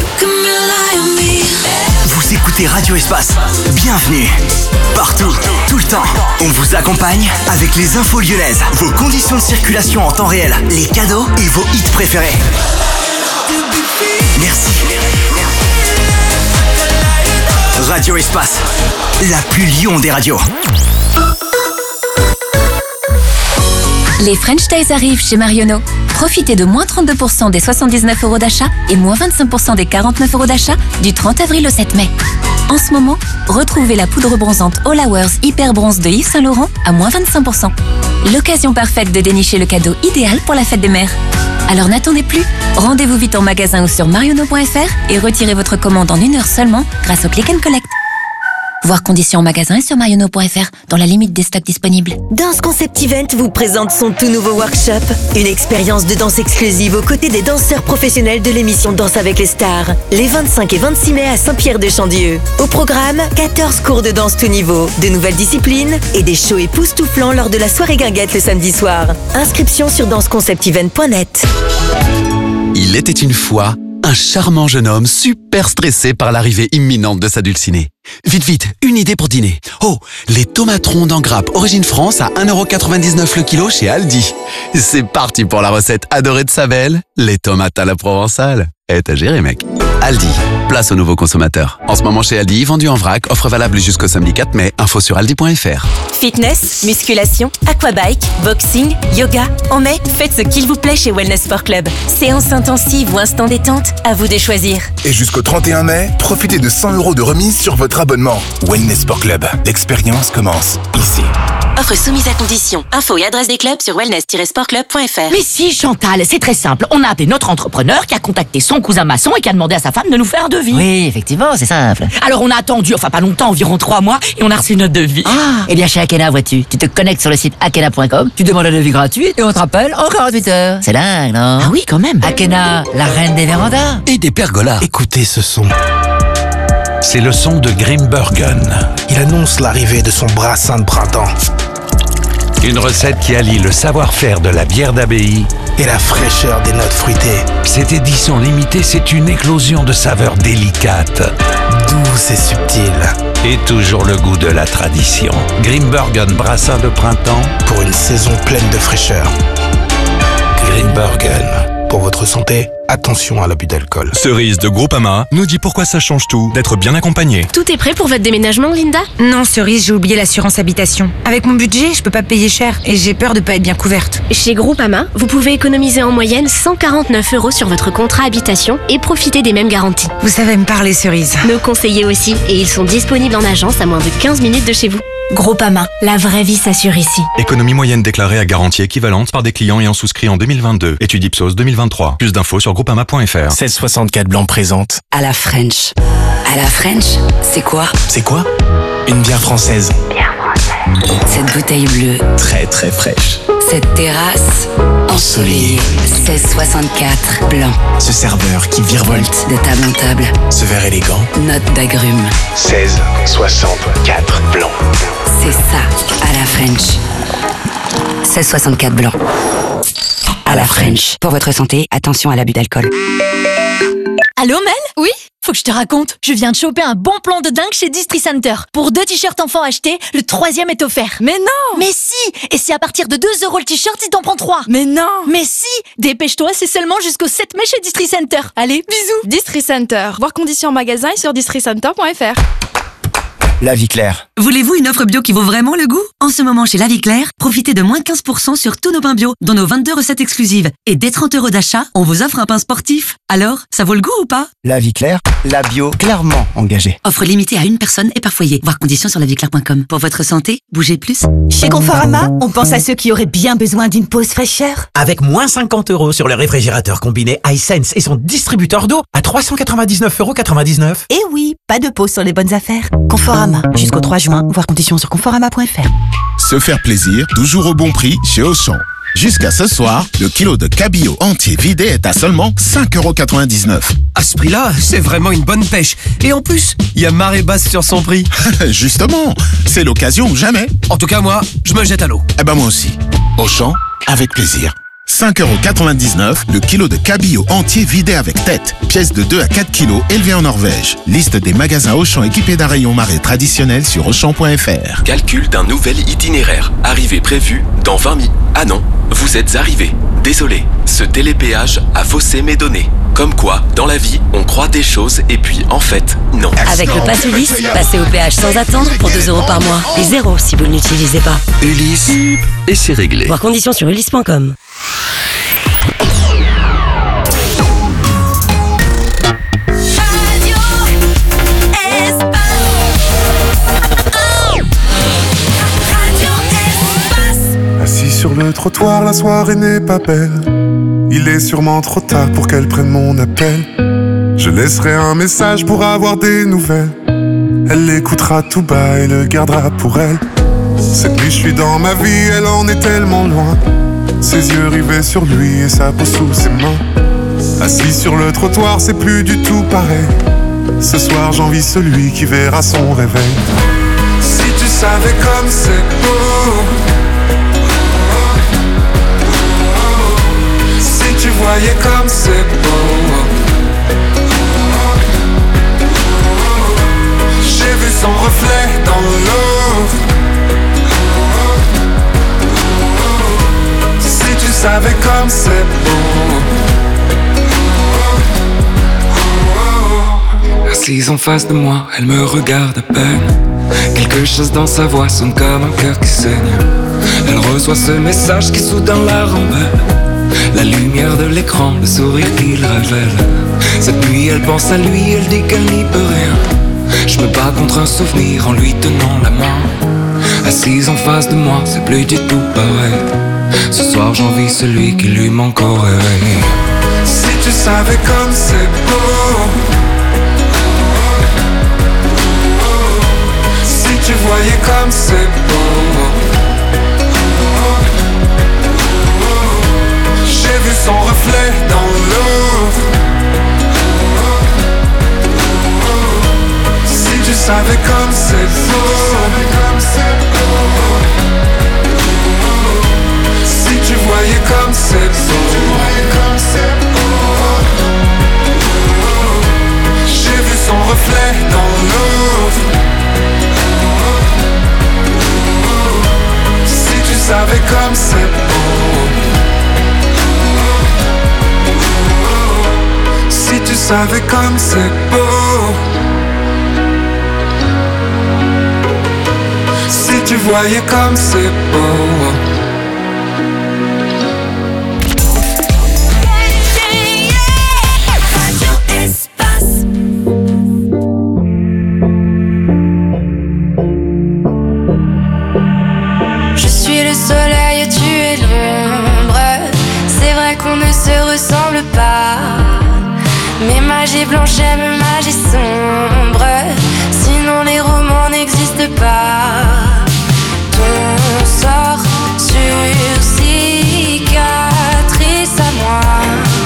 Vous écoutez Radio Espace. Bienvenue. Partout, tout le temps. On vous accompagne avec les infos lyonnaises, vos conditions de circulation en temps réel, les cadeaux et vos hits préférés. Merci. Radio Espace, la plus Lyon des radios. Les French Days arrivent chez Marionneau. Profitez de moins trente-deux pour cent des soixante-dix-neuf euros d'achat et moins vingt-cinq pour cent des quarante-neuf euros d'achat du trente avril au sept mai. En ce moment, retrouvez la poudre bronzante All Hours Hyper Bronze de Yves Saint Laurent à moins vingt-cinq pour cent. L'occasion parfaite de dénicher le cadeau idéal pour la fête des mères. Alors n'attendez plus, rendez-vous vite en magasin ou sur marionneau point f r et retirez votre commande en une heure seulement grâce au Click and Collect. Voir conditions en magasin et sur marionneau point f r dans la limite des stocks disponibles. Danse Concept Event vous présente son tout nouveau workshop. Une expérience de danse exclusive aux côtés des danseurs professionnels de l'émission Danse avec les stars. Les vingt-cinq et vingt-six mai à Saint-Pierre-de-Chandieu. Au programme, quatorze cours de danse tout niveau, de nouvelles disciplines et des shows époustouflants lors de la soirée guinguette le samedi soir. Inscription sur danse concept event point net. Il était une fois un charmant jeune homme super stressé par l'arrivée imminente de sa dulcinée. Vite, vite, une idée pour dîner. Oh, les tomates rondes en grappe Origine France à un euro quatre-vingt-dix-neuf le kilo chez Aldi. C'est parti pour la recette adorée de sa belle, les tomates à la provençale. Et t'as géré, mec. Aldi, place aux nouveaux consommateurs. En ce moment chez Aldi, vendu en vrac, offre valable jusqu'au samedi quatre mai. Info sur aldi point f r. Fitness, musculation, aquabike, boxing, yoga. En mai, faites ce qu'il vous plaît chez Wellness Sport Club. Séance intensive ou instant détente, à vous de choisir. Et jusqu'au trente et un mai, profitez de cent euros de remise sur votre abonnement. Wellness Sport Club, l'expérience commence ici. Offre soumise à condition. Info et adresse des clubs sur wellness tiret sport club point f r. Mais si, Chantal, c'est très simple. On a appelé notre entrepreneur qui a contacté son cousin maçon et qui a demandé à sa femme de nous faire un devis. Oui, effectivement, c'est simple. Alors on a attendu, enfin pas longtemps, environ trois mois, et on a reçu notre devis. Ah. Eh bien chez Akena, vois-tu, tu te connectes sur le site akena point com, tu demandes un devis gratuit et on te rappelle en quarante-huit heures. C'est dingue, non? Ah oui, quand même. Akena, la reine des vérandas. Et des pergolas. Écoutez ce son. C'est le son de Grimbergen. Il annonce l'arrivée de son brassin de printemps. Une recette qui allie le savoir-faire de la bière d'abbaye et la fraîcheur des notes fruitées. Cette édition limitée, c'est une éclosion de saveurs délicates, douces et subtiles. Et toujours le goût de la tradition. Grimbergen brassin de printemps pour une saison pleine de fraîcheur. Grimbergen. Pour votre santé, attention à l'abus d'alcool. Cerise de Groupama nous dit pourquoi ça change tout d'être bien accompagné. Tout est prêt pour votre déménagement, Linda? Non, Cerise, j'ai oublié l'assurance habitation. Avec mon budget, je peux pas payer cher et j'ai peur de pas être bien couverte. Chez Groupama, vous pouvez économiser en moyenne cent quarante-neuf euros sur votre contrat habitation et profiter des mêmes garanties. Vous savez me parler, Cerise. Nos conseillers aussi, et ils sont disponibles en agence à moins de quinze minutes de chez vous. Groupama, la vraie vie s'assure ici. Économie moyenne déclarée à garantie équivalente par des clients ayant souscrit en deux mille vingt-deux. Étude Ipsos deux mille vingt-trois. Plus d'infos sur groupama point f r. seize soixante-quatre Blanc présente. À la French. À la French, c'est quoi? C'est quoi? Une bière française. Bière française. Cette bouteille bleue. Très très fraîche. Cette terrasse ensoleillée. seize soixante-quatre Blanc. Ce serveur qui virevolte de table en table. Ce verre élégant. Note d'agrumes. seize soixante-quatre Blanc. C'est ça, à la French. seize soixante-quatre Blanc. À la French. Pour votre santé, attention à l'abus d'alcool. Allô Mel? Oui? Faut que je te raconte, je viens de choper un bon plan de dingue chez Distri Center. Pour deux t-shirts enfants achetés, le troisième est offert. Mais non! Mais si! Et c'est à partir de deux euros le t-shirt si t'en prends trois. Mais non! Mais si! Dépêche-toi, c'est seulement jusqu'au sept mai chez Distri Center. Allez, bisous! Distri Center. Voir conditions en magasin et sur distri center point f r. La Vie Claire. Voulez-vous une offre bio qui vaut vraiment le goût? En ce moment chez La Vie Claire, profitez de moins quinze pour cent sur tous nos pains bio, dont nos vingt-deux recettes exclusives. Et dès trente euros d'achat, on vous offre un pain sportif. Alors, ça vaut le goût ou pas? La Vie Claire, la bio clairement engagée. Offre limitée à une personne et par foyer. Voir conditions sur la vie claire point com. Pour votre santé, bougez plus. Chez Conforama, on pense à ceux qui auraient bien besoin d'une pause fraîcheur. Avec moins cinquante euros sur le réfrigérateur combiné iSense et son distributeur d'eau à trois cent quatre-vingt-dix-neuf euros quatre-vingt-dix-neuf. Et oui, pas de pause sur les bonnes affaires. Conforama, jusqu'au trois juin. Voir conditions sur conforama point f r. Se faire plaisir, toujours au bon prix chez Auchan. Jusqu'à ce soir, le kilo de cabillaud entier vidé est à seulement cinq euros quatre-vingt-dix-neuf. À ce prix-là, c'est vraiment une bonne pêche. Et en plus, il y a marée basse sur son prix. Justement, c'est l'occasion ou jamais. En tout cas, moi, je me jette à l'eau. Eh ben moi aussi. Auchan, avec plaisir. cinq euros quatre-vingt-dix-neuf, le kilo de cabillaud entier vidé avec tête. Pièce de deux à quatre kilos élevée en Norvège. Liste des magasins Auchan équipés d'un rayon marée traditionnel sur auchan point f r. Calcul d'un nouvel itinéraire. Arrivée prévue dans vingt minutes. Ah non, vous êtes arrivé. Désolé, ce télépéage a faussé mes données. Comme quoi, dans la vie, on croit des choses et puis, en fait, non. Avec le Pass Ulysse, passez au péage sans attendre pour deux euros par mois. Et zéro si vous ne l'utilisez pas. Ulysse, et c'est réglé. Voir conditions sur ulysse point com. Assis sur le trottoir, la soirée n'est pas belle. Il est sûrement trop tard pour qu'elle prenne mon appel. Je laisserai un message pour avoir des nouvelles. Elle l'écoutera tout bas et le gardera pour elle. Cette nuit je suis dans ma vie, elle en est tellement loin. Ses yeux rivés sur lui et sa peau sous ses mains. Assis sur le trottoir, c'est plus du tout pareil. Ce soir j'envie celui qui verra son réveil. Si tu savais comme c'est beau, si tu voyais comme c'est beau. J'ai vu son reflet dans l'eau. Si tu savais comme c'est beau. Assise en face de moi, elle me regarde à peine. Quelque chose dans sa voix sonne comme un cœur qui saigne. Elle reçoit ce message qui soudain la rend belle. La lumière de l'écran, le sourire qu'il révèle. Cette nuit elle pense à lui, elle dit qu'elle n'y peut rien. Je me bats contre un souvenir en lui tenant la main. Assise en face de moi, c'est plus du tout pareil. Ce soir j'envie celui qui lui manque au réveil. Si tu savais comme c'est beau. Si tu voyais comme c'est beau. J'ai vu son reflet dans l'eau. savais comme c'est beau, si tu voyais comme c'est beau, j'ai vu son reflet dans l'eau. Si tu savais comme c'est beau, si tu savais comme c'est beau, si tu voyais comme c'est beau. Je suis le soleil, tu es l'ombre. C'est vrai qu'on ne se ressemble pas, mais magie blanche aime magie sombre. Sinon les romans n'existent pas. Ton sort sur cicatrice à moi.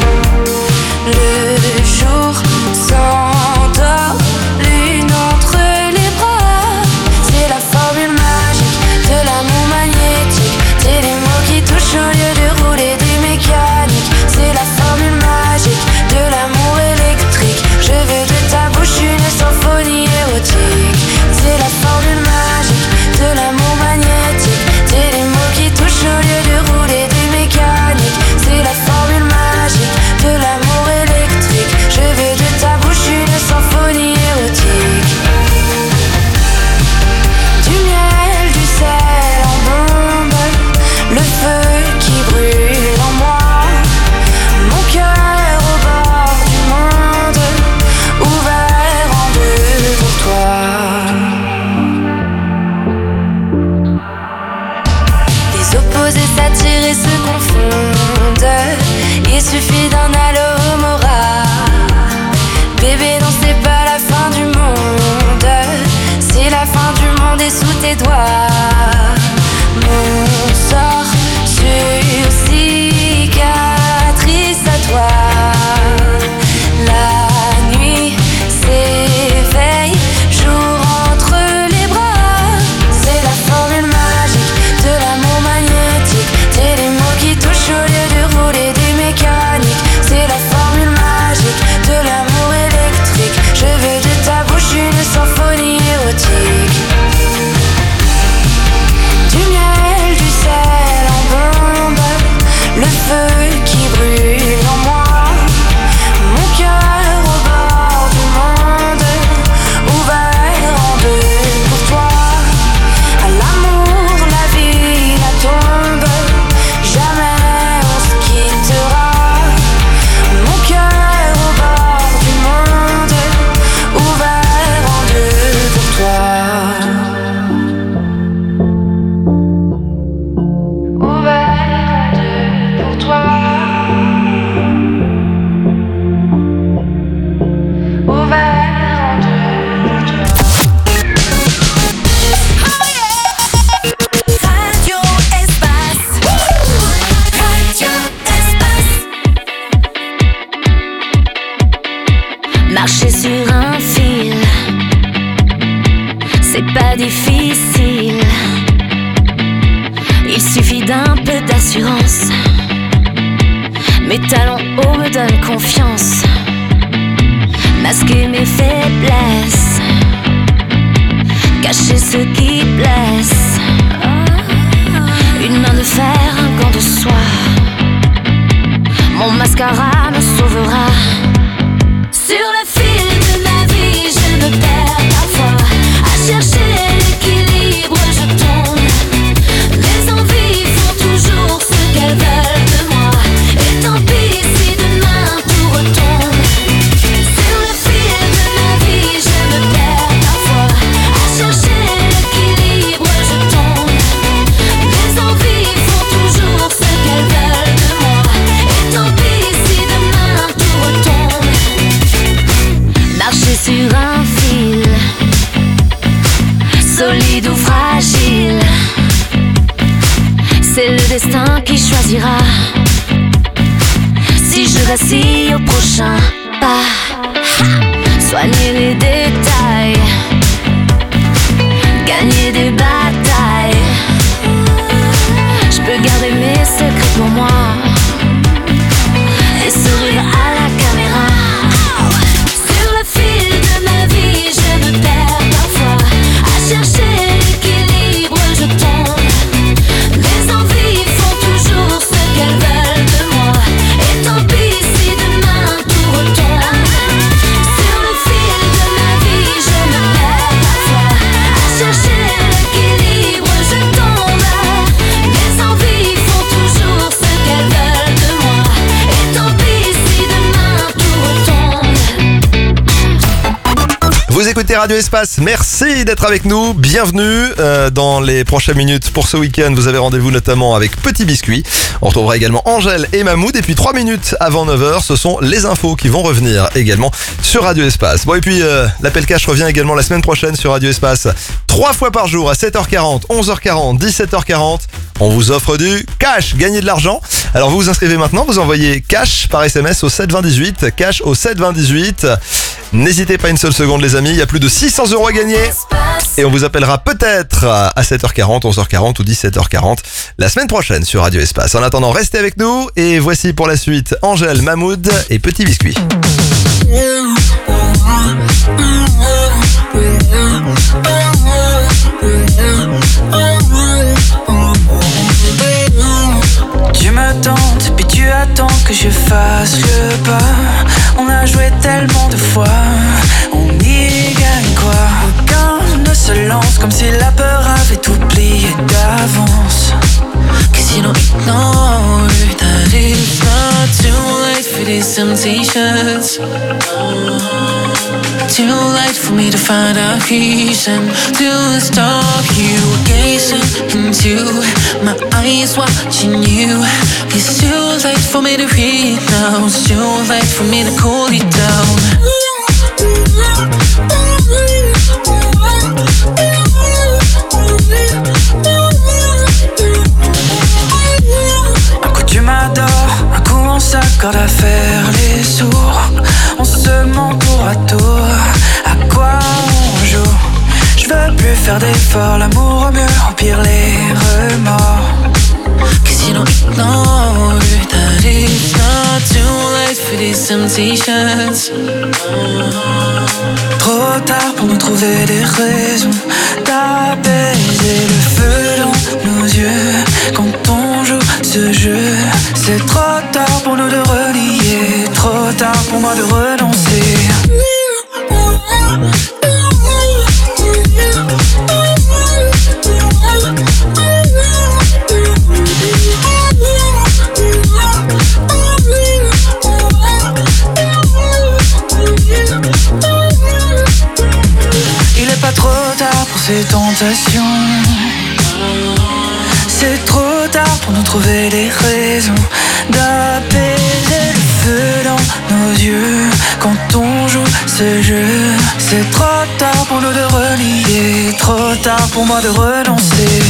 Le jour s'endort, lune entre les bras. C'est la formule magique de l'amour magnétique. T'es les mots qui touchent au lieu de rouler des mécaniques. C'est la formule magique de l'amour électrique. Je veux de ta bouche une symphonie érotique. C'est la formule magique de l'amour magnétique. T'es les mots qui touchent au lieu de rouler des mécaniques. C'est la formule magique de l'amour électrique. Je veux de ta bouche une symphonie érotique. Du miel, du sel en bombe, le feu qui brûle en moi. Mon cœur au bord du monde, ouvert en deux pour toi. Les opposés s'attirent et se confondent. Il suffit d'un allomora. Bébé, non, c'est pas la fin du monde. Si la fin du monde est sous tes doigts. Mon sort sur cicatrice à toi. La nuit s'éveille, jour entre les bras. C'est la formule magique de l'amour magnétique. T'es les mots qui touchent au lieu de rouler des mécaniques. C'est la formule magique de l'amour électrique. Je veux de ta bouche une symphonie érotique. Du miel, du sel en bombe, le feu qui brûle en moi. Mon cœur au bord du monde, ouvert en deux pour toi. À l'amour, la vie, la tombe, jamais on se quittera. Mon cœur au bord du monde, ouvert en deux pour toi. Ouvert en deux pour toi. Ouvert en deux pour toi. Radio Espace. Radio Espace. Marcher sur un fil, c'est pas difficile. Il suffit d'un peu d'assurance. Mes talons hauts me donnent confiance. Masquer mes faiblesses, cacher ce qui blesse. Une main de fer, un gant de soie. Mon mascara me sauvera. Sur le fil de ma vie, je me perds parfois. À chercher l'équilibre, je tombe. Mes envies font toujours ce qu'elles veulent de moi. Et tant pis si demain tout retombe. Sur le fil de ma vie, je me perds parfois. À chercher l'équilibre, je tombe. Mes envies font toujours ce qu'elles veulent de moi. Et tant pis si demain tout retombe. Marcher sur un fil, solide ou fragile, c'est le destin qui choisira. Si je vacille au prochain pas, soigner les détails, Vous écoutez Radio Espace, merci d'être avec nous, bienvenue euh, dans les prochaines minutes pour ce week-end. Vous avez rendez-vous notamment avec Petit Biscuit. On retrouvera également Angèle et Mahmoud. Et puis trois minutes avant neuf heures, ce sont les infos qui vont revenir également sur Radio Espace. Bon, et puis euh, l'appel cash revient également la semaine prochaine sur Radio Espace. Trois fois par jour à sept heures quarante, onze heures quarante, dix-sept heures quarante. On vous offre du cash, gagner de l'argent. Alors vous vous inscrivez maintenant, vous envoyez cash par S M S au sept vingt dix-huit, cash au sept vingt dix-huit. N'hésitez pas une seule seconde les amis, il y a plus de six cents euros à gagner. Et on vous appellera peut-être à sept heures quarante, onze heures quarante ou dix-sept heures quarante la semaine prochaine sur Radio Espace. En attendant, restez avec nous et voici pour la suite Angèle, Mahmoud et Petit Biscuit. Tu me tentes, puis tu attends que je fasse le pas. On a joué tellement de fois, on y gagne quoi? Aucun ne se lance comme si la peur avait oublié d'avance. Cause you don't ignore that it's not too late for these temptations. Too late for me to find a reason to stop you. Gazing into my eyes, watching you. It's too late for me to read now. It's too late for me to cool you down. Un coup tu m'adores, un coup on s'accorde à faire les sourds. On se ment tour à tour, à quoi on joue? Je veux plus faire d'efforts, l'amour au mieux, au pire les remords. Cause you don't ignore that it's not too late for these temptations. Trop tard pour nous trouver des raisons d'apaiser le feu dans nos yeux. Quand on joue ce jeu, c'est trop tard pour nous de relier. Trop tard pour moi de renoncer. Il est pas trop tard pour ces tentations. C'est trop tard pour nous trouver des raisons d'apaiser le feu dans nos yeux. Quand on joue ce jeu, c'est trop tard pour nous de relier. Trop tard pour moi de renoncer.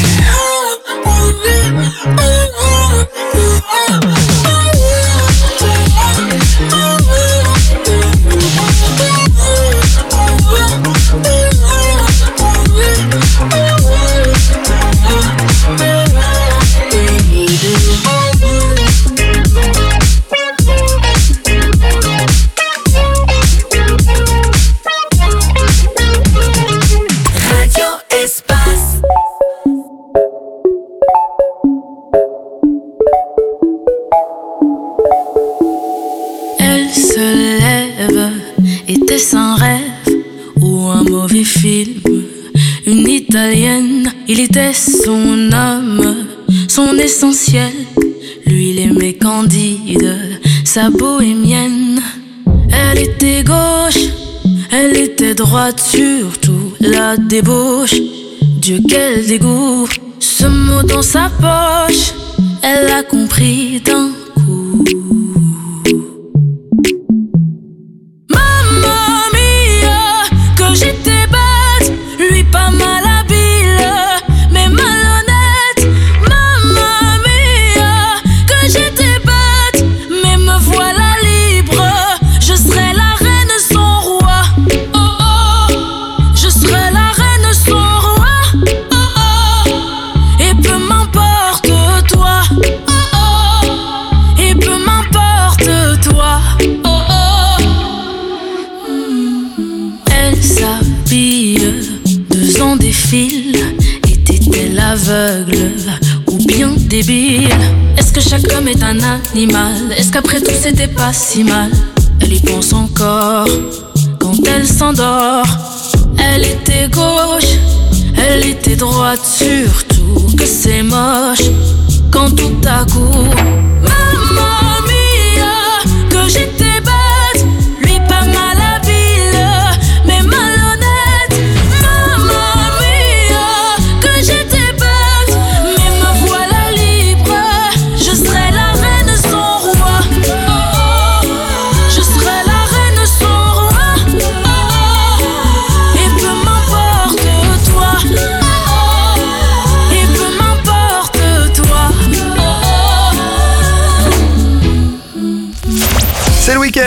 Était-ce un rêve ou un mauvais film? Une italienne, il était son âme, son essentiel. Lui, il aimait Candide, sa bohémienne. Elle était gauche, elle était droite, surtout la débauche. Dieu, quel dégoût, ce mot dans sa poche, elle l'a compris d'un coup. J'étais bête, lui pas mal habile, mais malhonnête. Mamma mia, que j'étais bête, mais me voilà libre. Je serai la reine sans roi. Oh oh, je serai la reine sans roi. Oh oh, et peu m'importe toi. Oh oh, et peu m'importe toi. Oh oh, elle s'habille, deux ans défilent. Était-elle aveugle ou bien débile? Est-ce que chaque homme est un animal? Est-ce qu'après tout c'était pas si mal? Elle y pense encore quand elle s'endort. Elle était gauche, elle était droite, surtout que c'est moche quand tout à coup, mamma mia, que j'étais bête, lui pas mal habile, mais malhonnête.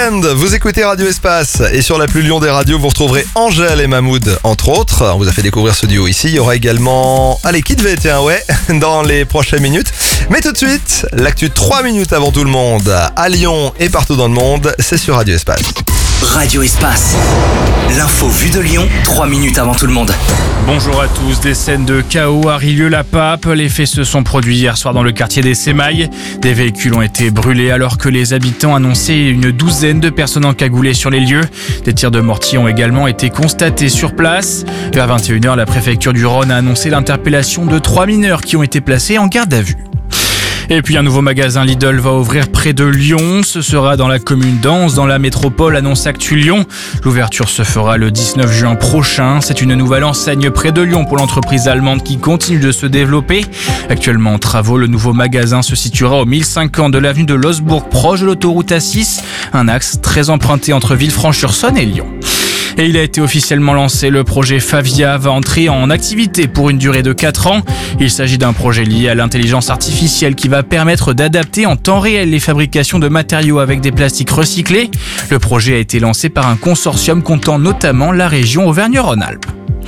Week-end, vous écoutez Radio Espace et sur la plus Lyon des radios, vous retrouverez Angèle et Mahmoud, entre autres. On vous a fait découvrir ce duo ici. Il y aura également... Allez, Kid V, tiens, ouais, dans les prochaines minutes. Mais tout de suite, l'actu trois minutes avant tout le monde, à Lyon et partout dans le monde, c'est sur Radio Espace. Radio Espace, l'info vue de Lyon, trois minutes avant tout le monde. Bonjour à tous, des scènes de chaos à Rieux-la-Pape. Les faits se sont produits hier soir dans le quartier des Sémailles. Des véhicules ont été brûlés alors que les habitants annonçaient une douzaine de personnes encagoulées sur les lieux. Des tirs de mortier ont également été constatés sur place. Vers vingt et une heures, la préfecture du Rhône a annoncé l'interpellation de trois mineurs qui ont été placés en garde à vue. Et puis un nouveau magasin Lidl va ouvrir près de Lyon. Ce sera dans la commune d'Anse, dans la métropole, annonce Actu Lyon. L'ouverture se fera le dix-neuf juin prochain. C'est une nouvelle enseigne près de Lyon pour l'entreprise allemande qui continue de se développer. Actuellement en travaux, le nouveau magasin se situera au mille cinquante de l'avenue de Losbourg, proche de l'autoroute A six, un axe très emprunté entre Villefranche-sur-Saône et Lyon. Et il a été officiellement lancé, le projet Favia va entrer en activité pour une durée de quatre ans. Il s'agit d'un projet lié à l'intelligence artificielle qui va permettre d'adapter en temps réel les fabrications de matériaux avec des plastiques recyclés. Le projet a été lancé par un consortium comptant notamment la région Auvergne-Rhône-Alpes.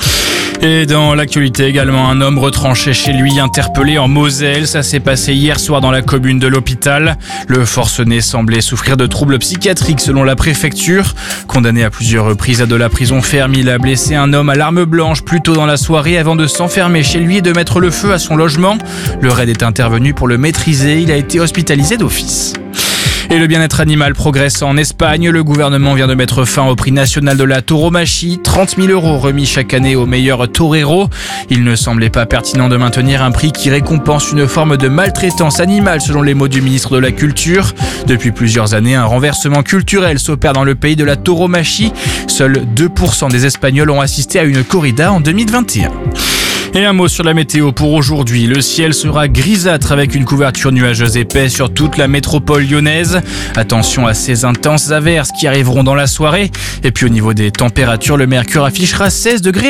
Et dans l'actualité également, un homme retranché chez lui, interpellé en Moselle. Ça s'est passé hier soir dans la commune de l'Hôpital. Le forcené semblait souffrir de troubles psychiatriques selon la préfecture. Condamné à plusieurs reprises à de la prison ferme, il a blessé un homme à l'arme blanche plus tôt dans la soirée avant de s'enfermer chez lui et de mettre le feu à son logement. Le raid est intervenu pour le maîtriser. Il a été hospitalisé d'office. Et le bien-être animal progresse en Espagne. Le gouvernement vient de mettre fin au prix national de la tauromachie. trente mille euros remis chaque année aux meilleurs toreros. Il ne semblait pas pertinent de maintenir un prix qui récompense une forme de maltraitance animale, selon les mots du ministre de la Culture. Depuis plusieurs années, un renversement culturel s'opère dans le pays de la tauromachie. Seuls deux pour cent des Espagnols ont assisté à une corrida en deux mille vingt et un. Et un mot sur la météo pour aujourd'hui. Le ciel sera grisâtre avec une couverture nuageuse épaisse sur toute la métropole lyonnaise. Attention à ces intenses averses qui arriveront dans la soirée. Et puis au niveau des températures, le mercure affichera seize degrés.